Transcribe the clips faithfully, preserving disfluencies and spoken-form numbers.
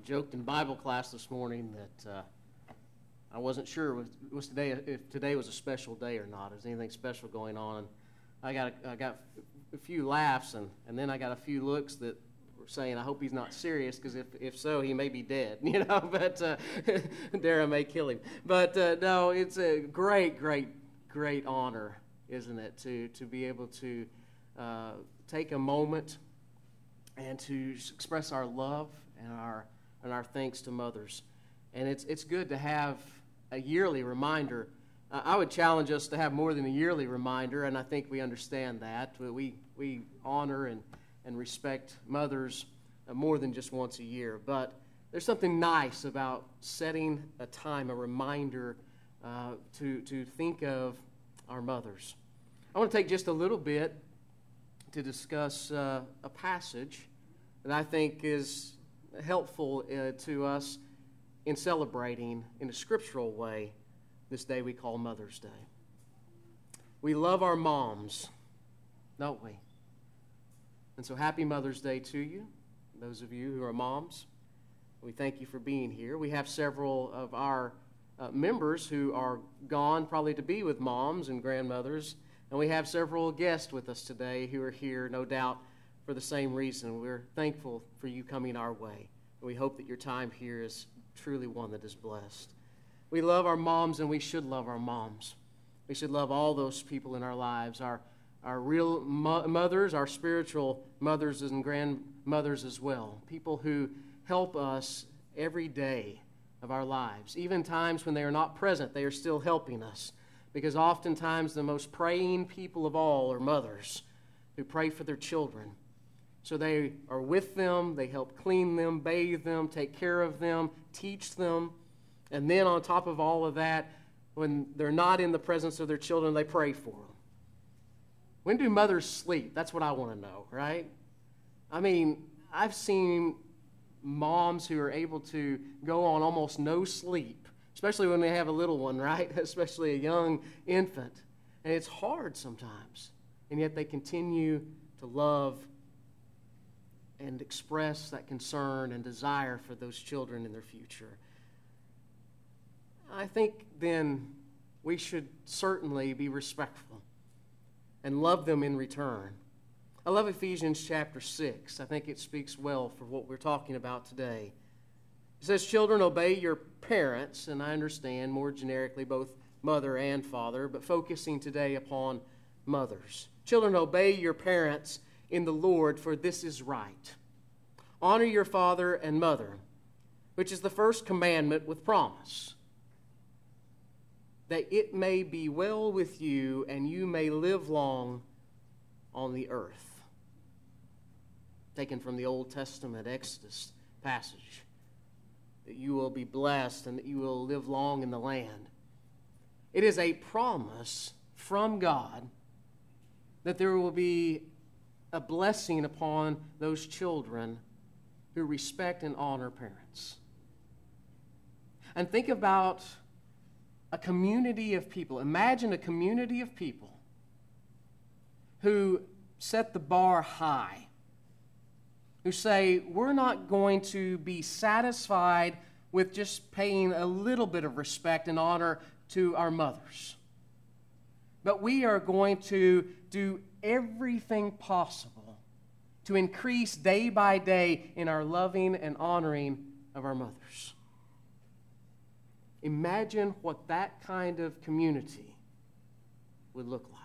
joked in Bible class this morning that uh, I wasn't sure was, was today if today was a special day or not. Is anything special going on? And I got a, I got a few laughs, and, and then I got a few looks that were saying, "I hope he's not serious, because if if so, he may be dead." You know, but uh, Dara may kill him. But uh, no, it's a great, great, great honor, isn't it, to to be able to uh, take a moment and to express our love and our and our thanks to mothers. And it's it's good to have a yearly reminder. Uh, I would challenge us to have more than a yearly reminder, and I think we understand that. We we honor and, and respect mothers uh, more than just once a year. But there's something nice about setting a time, a reminder uh, to, to think of our mothers. I want to take just a little bit to discuss uh, a passage that I think is helpful uh, to us in celebrating in a scriptural way this day we call Mother's Day. We love our moms, don't we? And so happy Mother's Day to you, those of you who are moms. We thank you for being here. We have several of our uh, members who are gone probably to be with moms and grandmothers, and we have several guests with us today who are here, no doubt, for the same reason. We're thankful for you coming our way, and we hope that your time here is truly one that is blessed. We love our moms, and we should love our moms. We should love all those people in our lives, our, our real mo- mothers, our spiritual mothers and grandmothers as well, people who help us every day of our lives. Even times when they are not present, they are still helping us, because oftentimes the most praying people of all are mothers who pray for their children. So they are with them, they help clean them, bathe them, take care of them, teach them. And then on top of all of that, when they're not in the presence of their children, they pray for them. When do mothers sleep? That's what I want to know, right? I mean, I've seen moms who are able to go on almost no sleep, especially when they have a little one, right? Especially a young infant. And it's hard sometimes. And yet they continue to love and express that concern and desire for those children in their future. I think then we should certainly be respectful and love them in return. I love Ephesians chapter six. I think it speaks well for what we're talking about today. It says, "Children, obey your parents," and I understand more generically both mother and father, but focusing today upon mothers. "Children, obey your parents in the Lord, for this is right. Honor your father and mother, which is the first commandment with promise, that it may be well with you and you may live long on the earth." Taken from the Old Testament Exodus passage, that you will be blessed and that you will live long in the land. It is a promise from God that there will be a blessing upon those children who respect and honor parents. And think about a community of people. Imagine a community of people who set the bar high, who say, we're not going to be satisfied with just paying a little bit of respect and honor to our mothers, but we are going to do everything possible to increase day by day in our loving and honoring of our mothers. Imagine what that kind of community would look like.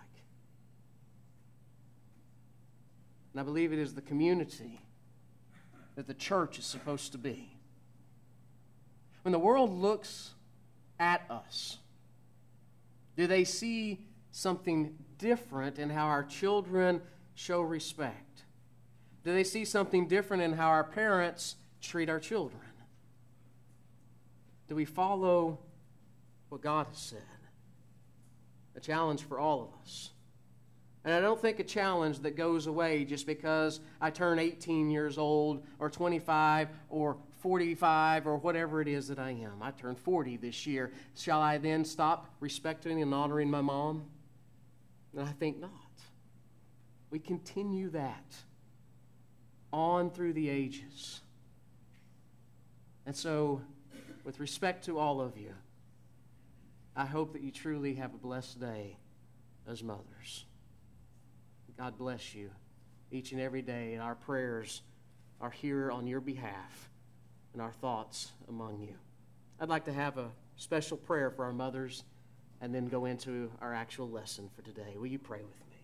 And I believe it is the community that the church is supposed to be. When the world looks at us, do they see something different in how our children show respect? Do they see something different in how our parents treat our children? Do we follow what God has said? A challenge for all of us. And I don't think a challenge that goes away just because I turn eighteen years old or twenty-five or forty-five or whatever it is that I am. I turned forty this year. Shall I then stop respecting and honoring my mom? And I think not. We continue that on through the ages. And so, with respect to all of you, I hope that you truly have a blessed day as mothers. God bless you each and every day, and our prayers are here on your behalf and our thoughts among you. I'd like to have a special prayer for our mothers and then go into our actual lesson for today. Will you pray with me?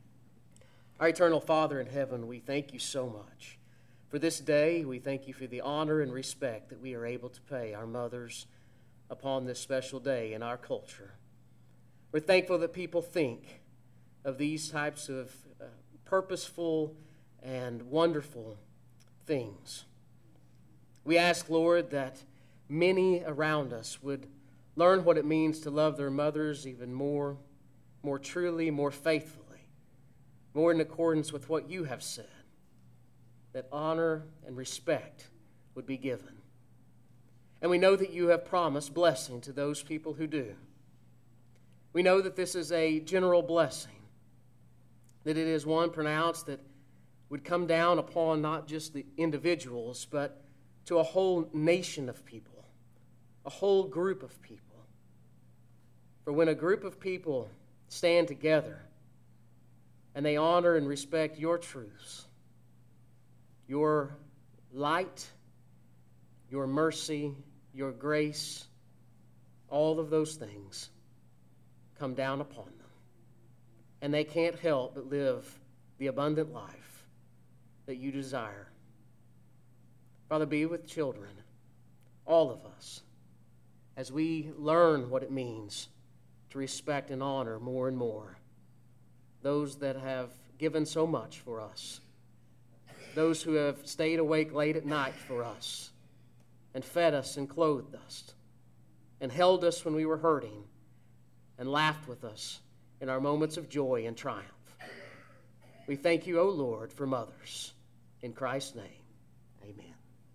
Our eternal Father in heaven, we thank you so much for this day. We thank you for the honor and respect that we are able to pay our mothers upon this special day in our culture. We're thankful that people think of these types of uh, purposeful and wonderful things. We ask, Lord, that many around us would learn what it means to love their mothers even more, more truly, more faithfully, more in accordance with what you have said, that honor and respect would be given. And we know that you have promised blessing to those people who do. We know that this is a general blessing, that it is one pronounced that would come down upon not just the individuals, but to a whole nation of people, a whole group of people. For when a group of people stand together and they honor and respect your truths, your light, your mercy, your grace, all of those things come down upon them. And they can't help but live the abundant life that you desire. Father, be with children, all of us, as we learn what it means to respect and honor more and more those that have given so much for us, those who have stayed awake late at night for us and fed us and clothed us and held us when we were hurting and laughed with us in our moments of joy and triumph. We thank you, O Lord, for mothers. In Christ's name, amen.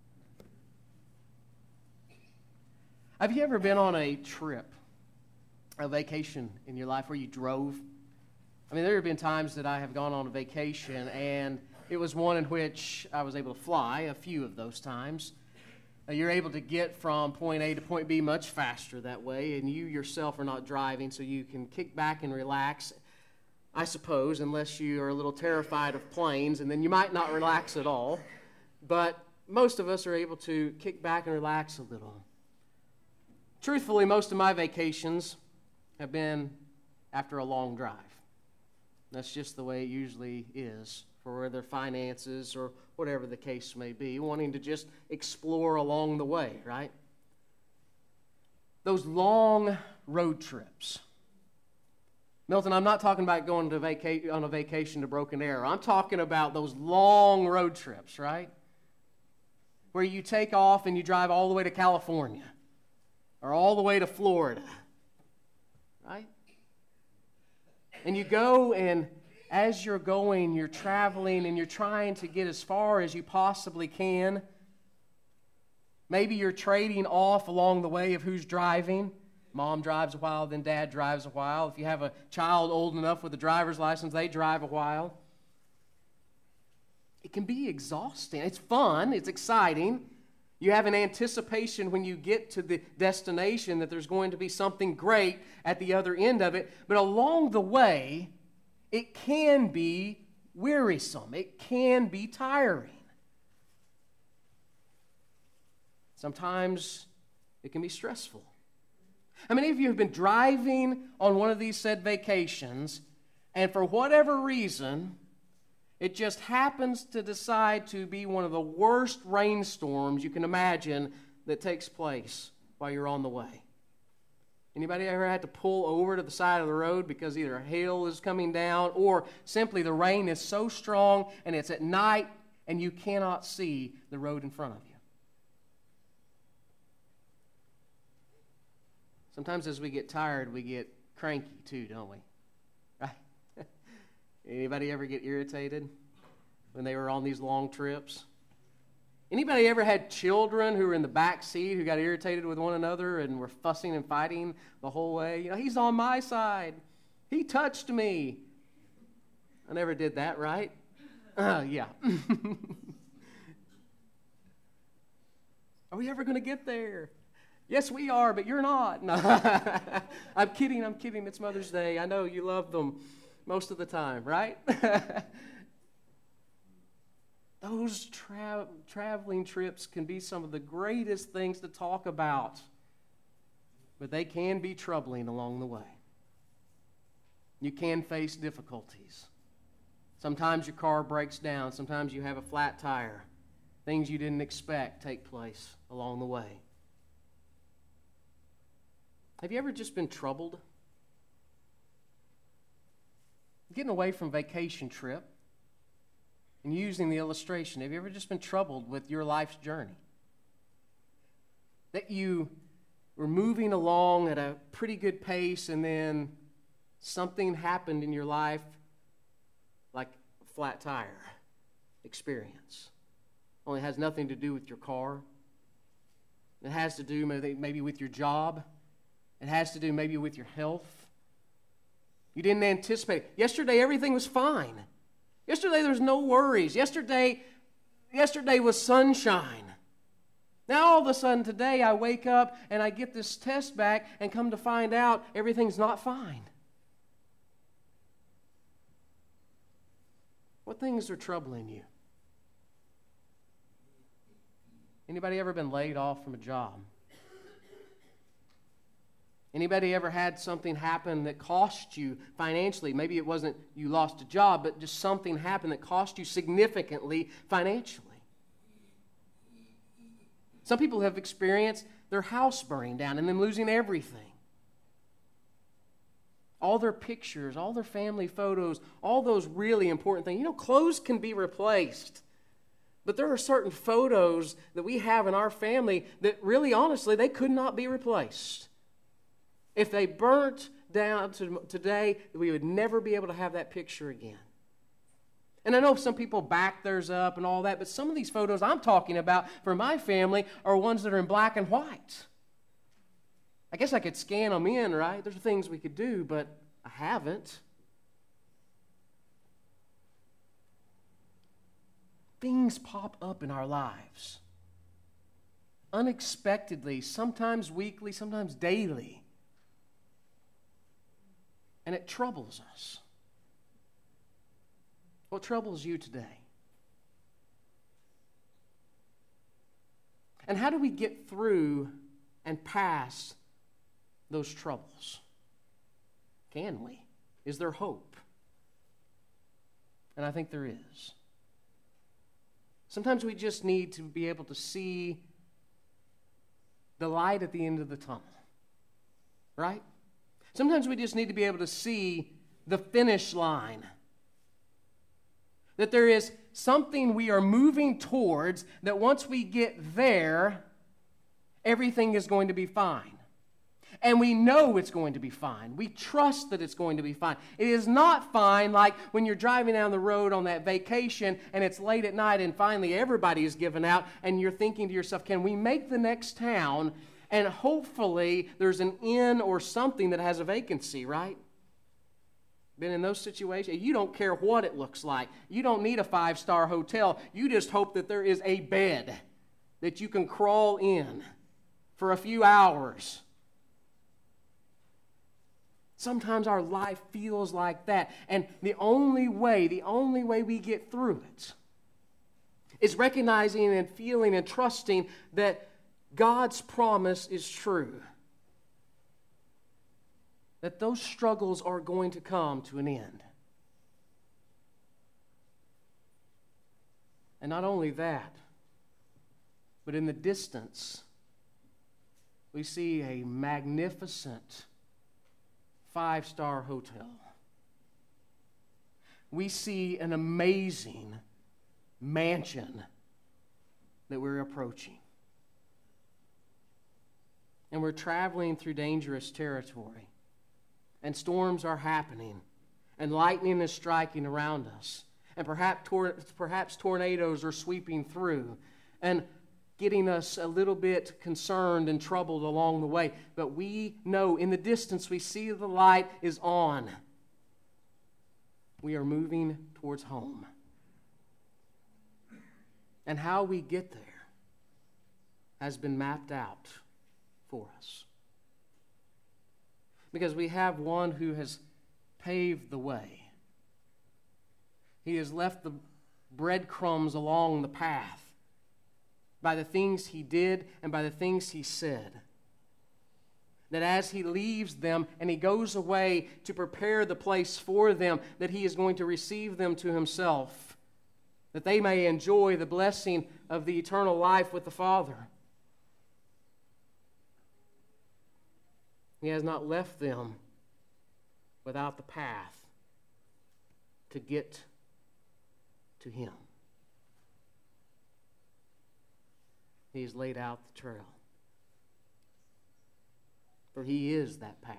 Have you ever been on a trip, a vacation in your life where you drove? I mean, there have been times that I have gone on a vacation, and it was one in which I was able to fly a few of those times. Uh, you're able to get from point A to point B much faster that way, and you yourself are not driving, so you can kick back and relax, I suppose, unless you are a little terrified of planes, and then you might not relax at all. But most of us are able to kick back and relax a little. Truthfully, most of my vacations have been after a long drive. That's just the way it usually is for their finances or whatever the case may be, wanting to just explore along the way, right? Those long road trips. Milton, I'm not talking about going to vaca- on a vacation to Broken Arrow. I'm talking about those long road trips, right? Where you take off and you drive all the way to California or all the way to Florida, right? And you go, and as you're going, you're traveling, and you're trying to get as far as you possibly can. Maybe you're trading off along the way of who's driving. Mom drives a while, then Dad drives a while. If you have a child old enough with a driver's license, they drive a while. It can be exhausting. It's fun. It's exciting. You have an anticipation when you get to the destination that there's going to be something great at the other end of it. But along the way, it can be wearisome. It can be tiring. Sometimes it can be stressful. How many of you have been driving on one of these said vacations, and for whatever reason, it just happens to decide to be one of the worst rainstorms you can imagine that takes place while you're on the way? Anybody ever had to pull over to the side of the road because either hail is coming down or simply the rain is so strong and it's at night and you cannot see the road in front of you? Sometimes as we get tired, we get cranky too, don't we? Right? Anybody ever get irritated when they were on these long trips? Anybody ever had children who were in the back seat who got irritated with one another and were fussing and fighting the whole way? You know, he's on my side. He touched me. I never did that, right? Uh, yeah. Are we ever going to get there? Yes, we are, but you're not. No. I'm kidding, I'm kidding. It's Mother's Day. I know you love them most of the time, right? Those tra- traveling trips can be some of the greatest things to talk about, but they can be troubling along the way. You can face difficulties. Sometimes your car breaks down. Sometimes you have a flat tire. Things you didn't expect take place along the way. Have you ever just been troubled? Getting away from vacation trip and using the illustration, have you ever just been troubled with your life's journey? That you were moving along at a pretty good pace and then something happened in your life, like a flat tire experience. Only has nothing to do with your car. It has to do maybe, maybe with your job. It has to do maybe with your health. You didn't anticipate it. Yesterday, everything was fine. Yesterday, there was no worries. Yesterday, yesterday was sunshine. Now, all of a sudden, today, I wake up and I get this test back and come to find out everything's not fine. What things are troubling you? Anybody ever been laid off from a job? Anybody ever had something happen that cost you financially? Maybe it wasn't you lost a job, but just something happened that cost you significantly financially. Some people have experienced their house burning down and them losing everything. All their pictures, all their family photos, all those really important things. You know, clothes can be replaced. But there are certain photos that we have in our family that really, honestly, they could not be replaced. If they burnt down to today, we would never be able to have that picture again. And I know some people back theirs up and all that, but some of these photos I'm talking about for my family are ones that are in black and white. I guess I could scan them in, right? There's things we could do, but I haven't. Things pop up in our lives unexpectedly, sometimes weekly, sometimes daily. And it troubles us. What troubles you today? And how do we get through and past those troubles? Can we? Is there hope? And I think there is. Sometimes we just need to be able to see the light at the end of the tunnel, right? Sometimes we just need to be able to see the finish line. That there is something we are moving towards, that once we get there, everything is going to be fine. And we know it's going to be fine. We trust that it's going to be fine. It is not fine like when you're driving down the road on that vacation and it's late at night and finally everybody is given out and you're thinking to yourself, can we make the next town? And hopefully there's an inn or something that has a vacancy, right? Been in those situations? You don't care what it looks like. You don't need a five-star hotel. You just hope that there is a bed that you can crawl in for a few hours. Sometimes our life feels like that. And the only way, the only way we get through it is recognizing and feeling and trusting that God's promise is true. That those struggles are going to come to an end. And not only that, but in the distance, we see a magnificent five-star hotel. We see an amazing mansion that we're approaching. And we're traveling through dangerous territory. And storms are happening. And lightning is striking around us. And perhaps, tor- perhaps tornadoes are sweeping through. And getting us a little bit concerned and troubled along the way. But we know in the distance we see the light is on. We are moving towards home. And how we get there, has been mapped out for us. Because we have one who has paved the way. He has left the breadcrumbs along the path by the things he did and by the things he said. That as he leaves them and he goes away to prepare the place for them, that he is going to receive them to himself, that they may enjoy the blessing of the eternal life with the Father. He has not left them without the path to get to him. He's laid out the trail. For he is that path.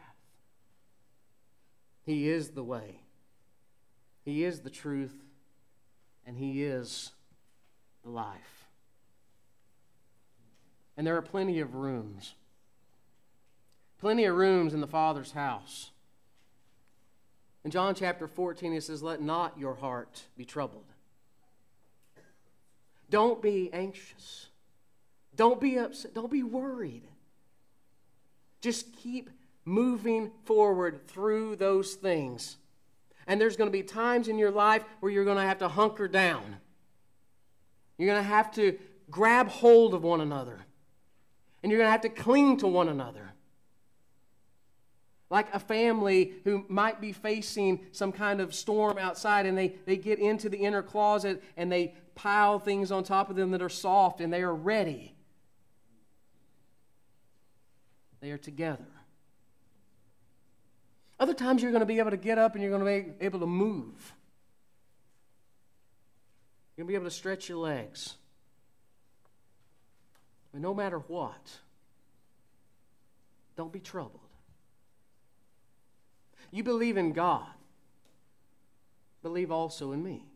He is the way. He is the truth. And he is the life. And there are plenty of rooms. Plenty of rooms in the Father's house. In John chapter fourteen, it says, "Let not your heart be troubled." Don't be anxious. Don't be upset. Don't be worried. Just keep moving forward through those things. And there's going to be times in your life where you're going to have to hunker down. You're going to have to grab hold of one another. And you're going to have to cling to one another. Like a family who might be facing some kind of storm outside, and they, they get into the inner closet and they pile things on top of them that are soft, and they are ready. They are together. Other times you're going to be able to get up and you're going to be able to move. You're going to be able to stretch your legs. But no matter what, don't be troubled. You believe in God. Believe also in me.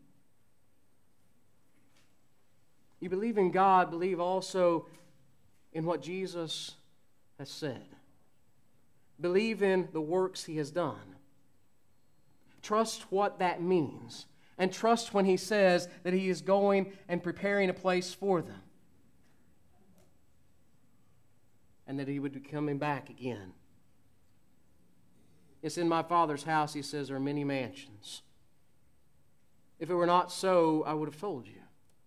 You believe in God, believe also in what Jesus has said. Believe in the works he has done. Trust what that means. And trust when he says that he is going and preparing a place for them. And that he would be coming back again. It's in my Father's house, he says, there are many mansions. If it were not so, I would have told you.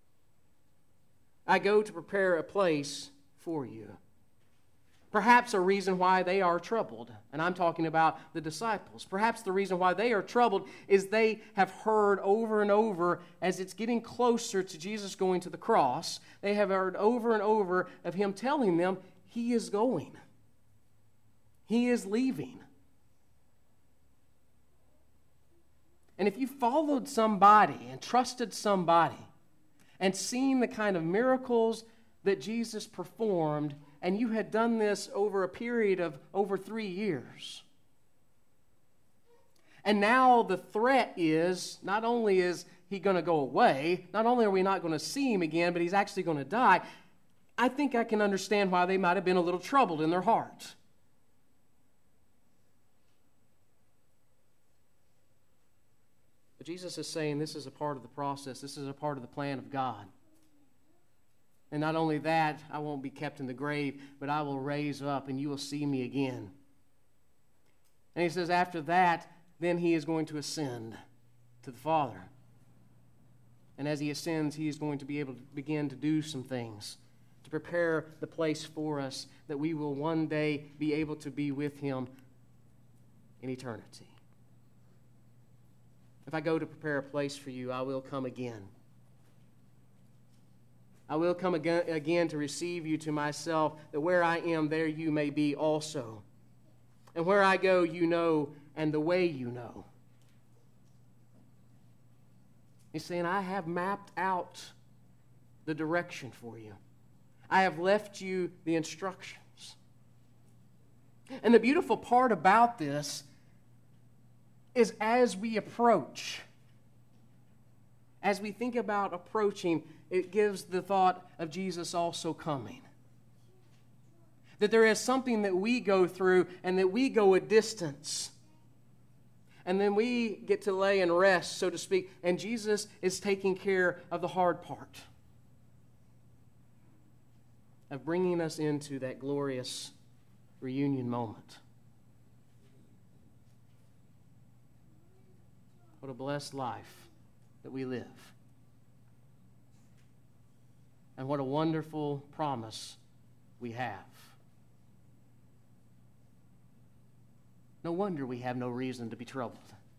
I go to prepare a place for you. Perhaps a reason why they are troubled, and I'm talking about the disciples. Perhaps the reason why they are troubled is they have heard over and over, as it's getting closer to Jesus going to the cross, they have heard over and over of him telling them he is going. He is leaving. And if you followed somebody and trusted somebody and seen the kind of miracles that Jesus performed, and you had done this over a period of over three years, and now the threat is, not only is he going to go away, not only are we not going to see him again, but he's actually going to die, I think I can understand why they might have been a little troubled in their heart. But Jesus is saying this is a part of the process. This is a part of the plan of God. And not only that, I won't be kept in the grave, but I will raise up and you will see me again. And he says after that, then he is going to ascend to the Father. And as he ascends, he is going to be able to begin to do some things to prepare the place for us that we will one day be able to be with him in eternity. If I go to prepare a place for you, I will come again. I will come again, again to receive you to myself, that where I am, there you may be also. And where I go, you know, and the way you know. He's saying, I have mapped out the direction for you. I have left you the instructions. And the beautiful part about this is as we approach, as we think about approaching, it gives the thought of Jesus also coming. That there is something that we go through and that we go a distance. And then we get to lay and rest, so to speak, and Jesus is taking care of the hard part. of bringing us into that glorious reunion moment. What a blessed life that we live. And what a wonderful promise we have. No wonder we have no reason to be troubled.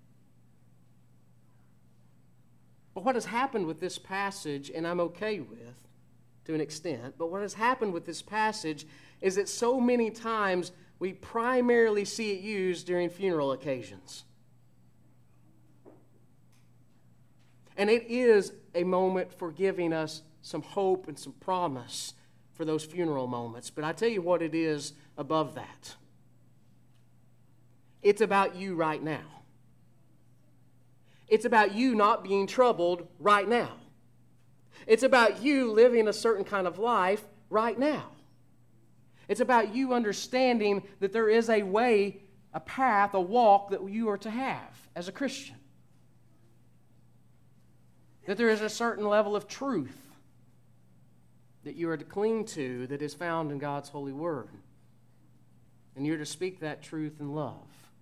But what has happened with this passage, and I'm okay with to an extent, but what has happened with this passage is that so many times we primarily see it used during funeral occasions. And it is a moment for giving us some hope and some promise for those funeral moments. But I tell you what it is above that. It's about you right now. It's about you not being troubled right now. It's about you living a certain kind of life right now. It's about you understanding that there is a way, a path, a walk that you are to have as a Christian. That there is a certain level of truth that you are to cling to that is found in God's holy word. And you're to speak that truth in love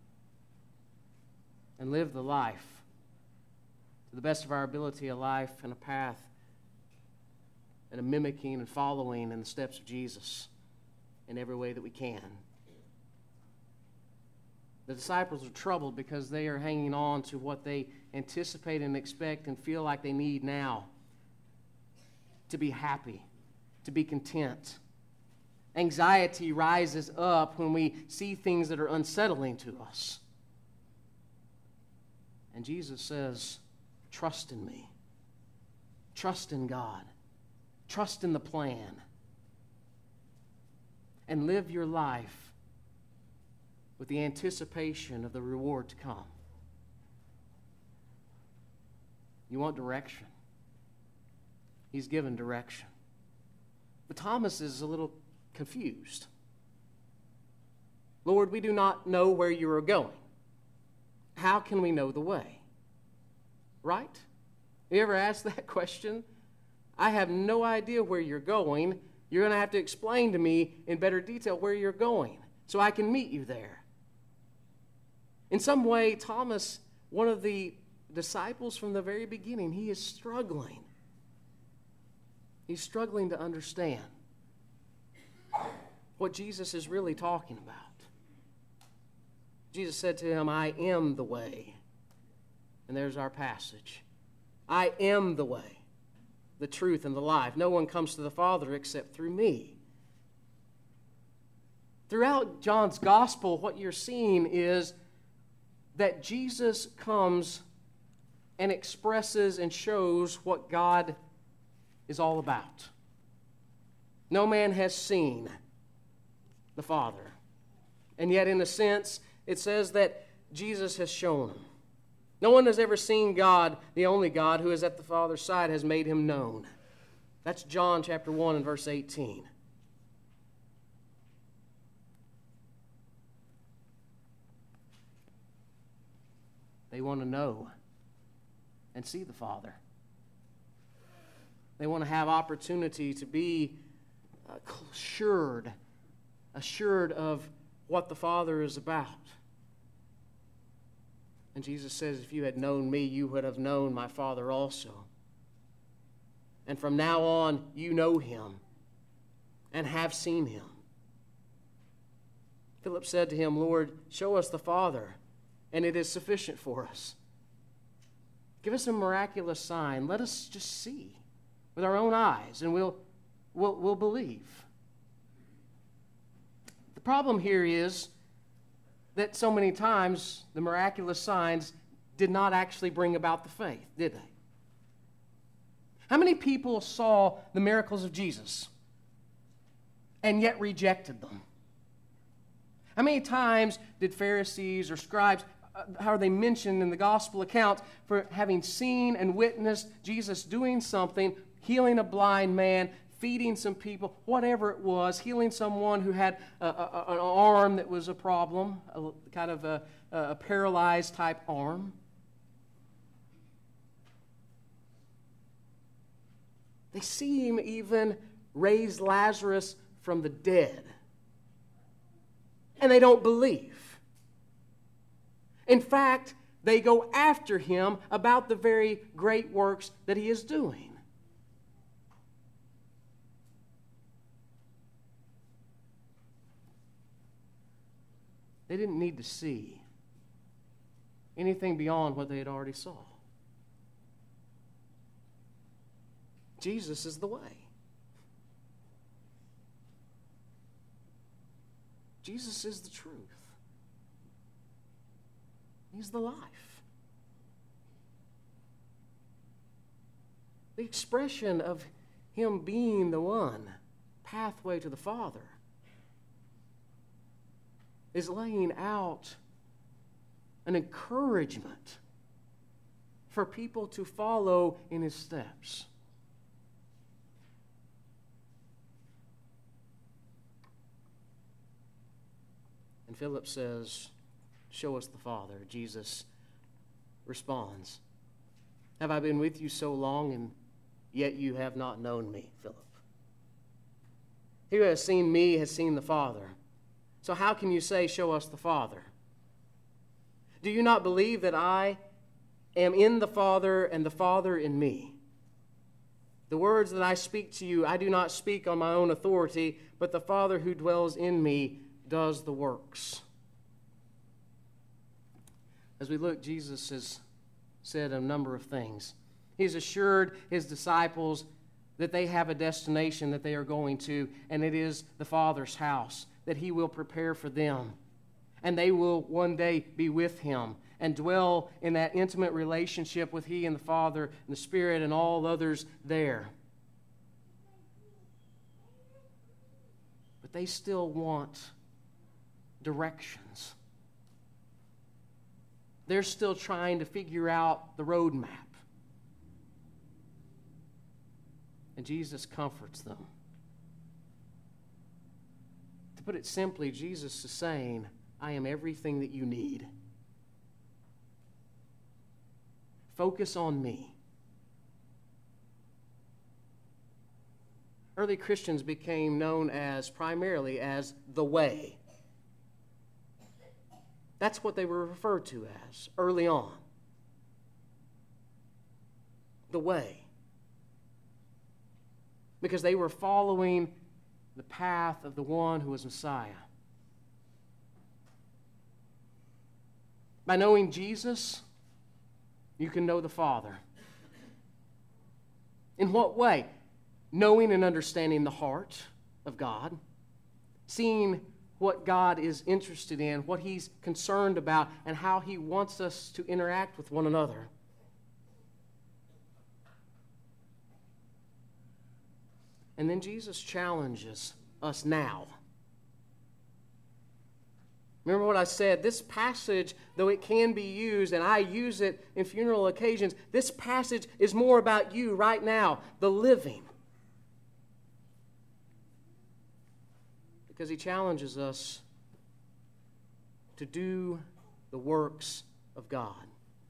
and live the life, to the best of our ability, a life and a path and a mimicking and following in the steps of Jesus in every way that we can. The disciples are troubled because they are hanging on to what they anticipate and expect and feel like they need now to be happy, to be content. Anxiety rises up when we see things that are unsettling to us. And Jesus says, trust in me. Trust in God. Trust in the plan. And live your life with the anticipation of the reward to come. You want direction? He's given direction. But Thomas is a little confused. Lord, we do not know where you are going. How can we know the way? Right? Have you ever asked that question? I have no idea where you're going. You're going to have to explain to me in better detail where you're going so I can meet you there. In some way, Thomas, one of the disciples from the very beginning, he is struggling. He's struggling to understand what Jesus is really talking about. Jesus said to him, I am the way. And there's our passage. I am the way, the truth, and the life. No one comes to the Father except through me. Throughout John's gospel, what you're seeing is that Jesus comes and expresses and shows what God is all about. No man has seen the Father. And yet, in a sense, it says that Jesus has shown him. No one has ever seen God, the only God who is at the Father's side has made him known. That's John chapter one and verse eighteen. They want to know and see the Father. They want to have opportunity to be assured, assured of what the Father is about. And Jesus says, if you had known me, you would have known my Father also. And from now on, you know him and have seen him. Philip said to him, Lord, show us the Father, and it is sufficient for us. Give us a miraculous sign. Let us just see with our own eyes, and we'll, we'll, we'll believe. The problem here is that so many times the miraculous signs did not actually bring about the faith, did they? How many people saw the miracles of Jesus and yet rejected them? How many times did Pharisees or scribes, uh, how are they mentioned in the gospel accounts, for having seen and witnessed Jesus doing something, healing a blind man, feeding some people, whatever it was, healing someone who had a, a, an arm that was a problem, a, kind of a, a paralyzed type arm. They seem even raised Lazarus from the dead. And they don't believe. In fact, they go after him about the very great works that he is doing. They didn't need to see anything beyond what they had already saw. Jesus is the way. Jesus is the truth. He's the life. The expression of him being the one pathway to the Father is laying out an encouragement for people to follow in his steps. And Philip says, "Show us the Father." Jesus responds, "Have I been with you so long, and yet you have not known me, Philip? He who has seen me has seen the Father. So how can you say, 'Show us the Father'? Do you not believe that I am in the Father and the Father in me? The words that I speak to you, I do not speak on my own authority, but the Father who dwells in me does the works." As we look, Jesus has said a number of things. He's assured his disciples that they have a destination that they are going to, and it is the Father's house, that he will prepare for them. And they will one day be with him and dwell in that intimate relationship with he and the Father and the Spirit and all others there. But they still want directions. They're still trying to figure out the roadmap. And Jesus comforts them. To put it simply, Jesus is saying, "I am everything that you need. Focus on me." Early Christians became known as primarily as the way. That's what they were referred to as early on. The way. Because they were following the path of the one who was Messiah. By knowing Jesus, you can know the Father. In what way? Knowing and understanding the heart of God, seeing what God is interested in, what he's concerned about, and how he wants us to interact with one another. And then Jesus challenges us now. Remember what I said? This passage, though it can be used, and I use it in funeral occasions, this passage is more about you right now, the living. Because he challenges us to do the works of God,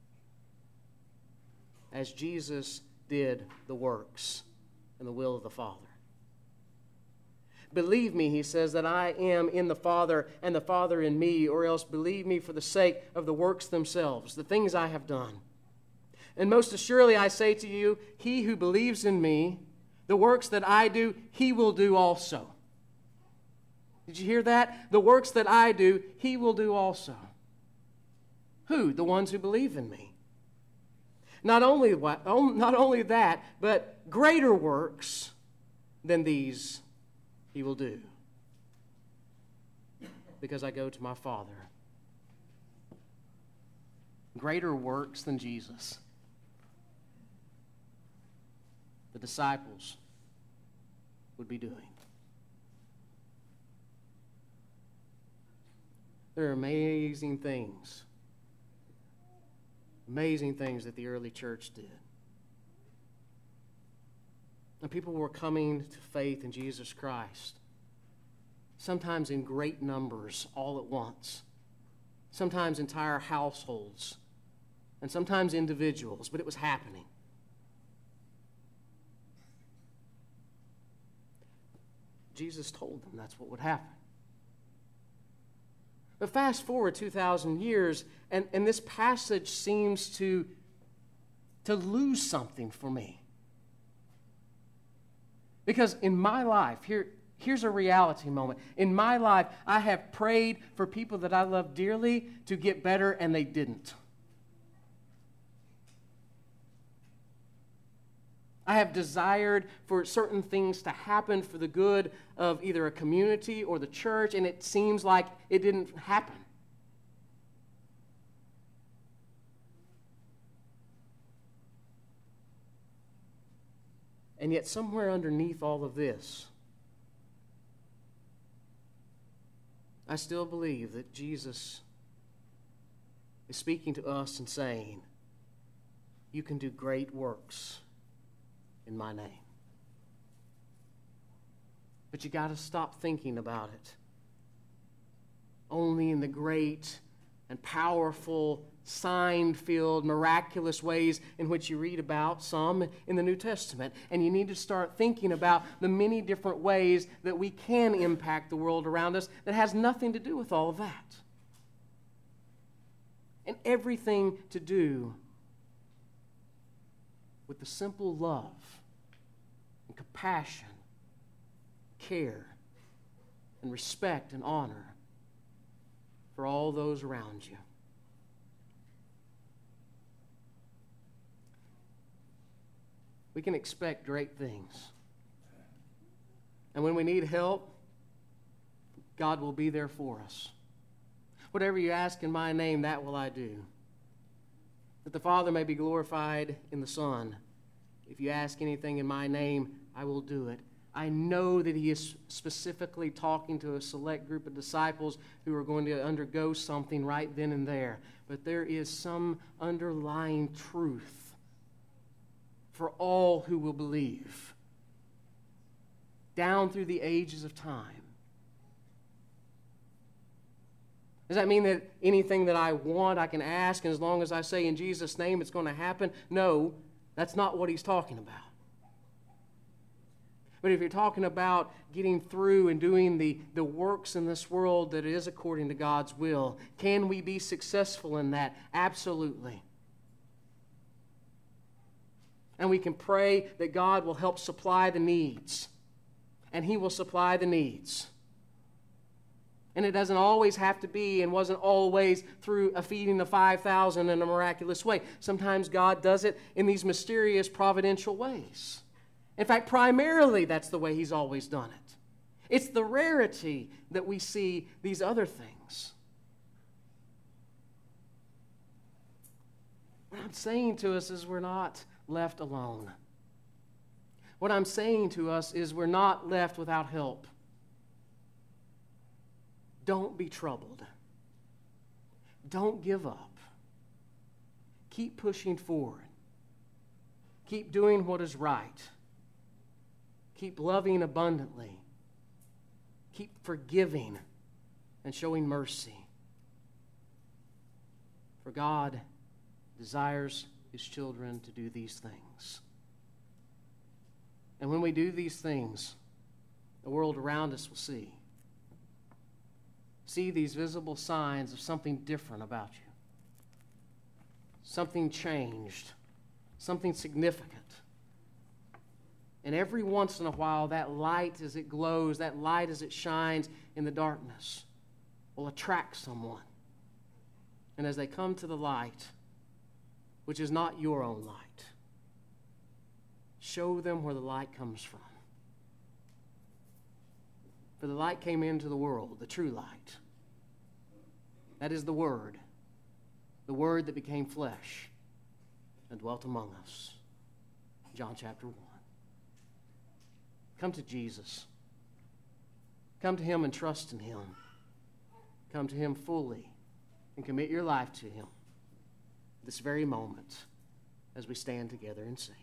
as Jesus did the works and the will of the Father. Believe me, he says, that I am in the Father and the Father in me, or else believe me for the sake of the works themselves, the things I have done. And most assuredly I say to you, he who believes in me, the works that I do, he will do also. Did you hear that? The works that I do, he will do also. Who? The ones who believe in me. Not only, what, not only that, but greater works than these he will do, because I go to my Father. Greater works than Jesus. The disciples would be doing. There are amazing things, amazing things that the early church did. And people were coming to faith in Jesus Christ, sometimes in great numbers all at once, sometimes entire households, and sometimes individuals, but it was happening. Jesus told them that's what would happen. But fast forward two thousand years, and, and this passage seems to, to lose something for me. Because in my life, here, here's a reality moment. In my life, I have prayed for people that I love dearly to get better, and they didn't. I have desired for certain things to happen for the good of either a community or the church, and it seems like it didn't happen. And yet somewhere underneath all of this, I still believe that Jesus is speaking to us and saying, you can do great works in my name. But you got to stop thinking about it only in the great and powerful, sign-filled, miraculous ways in which you read about some in the New Testament. And you need to start thinking about the many different ways that we can impact the world around us that has nothing to do with all of that. And everything to do with the simple love and compassion, care, and respect and honor for all those around you. We can expect great things. And when we need help, God will be there for us. Whatever you ask in my name, that will I do, that the Father may be glorified in the Son. If you ask anything in my name, I will do it. I know that he is specifically talking to a select group of disciples who are going to undergo something right then and there. But there is some underlying truth for all who will believe down through the ages of time. Does that mean that anything that I want, I can ask, and as long as I say in Jesus' name, it's going to happen? No, that's not what he's talking about. But if you're talking about getting through and doing the, the works in this world that is according to God's will, can we be successful in that? Absolutely. And we can pray that God will help supply the needs. And he will supply the needs. And it doesn't always have to be and wasn't always through a feeding of five thousand in a miraculous way. Sometimes God does it in these mysterious providential ways. In fact, primarily that's the way he's always done it. It's the rarity that we see these other things. What I'm saying to us is we're not left alone. What I'm saying to us is we're not left without help. Don't be troubled. Don't give up. Keep pushing forward. Keep doing what is right. Keep loving abundantly. Keep forgiving and showing mercy. For God desires his children to do these things. And when we do these things, the world around us will see. See these visible signs of something different about you. Something changed. Something significant. And every once in a while, that light as it glows, that light as it shines in the darkness, will attract someone. And as they come to the light, which is not your own light, show them where the light comes from. For the light came into the world, the true light. That is the Word, the Word that became flesh and dwelt among us. John chapter one. Come to Jesus. Come to him and trust in him. Come to him fully and commit your life to him this very moment as we stand together and sing.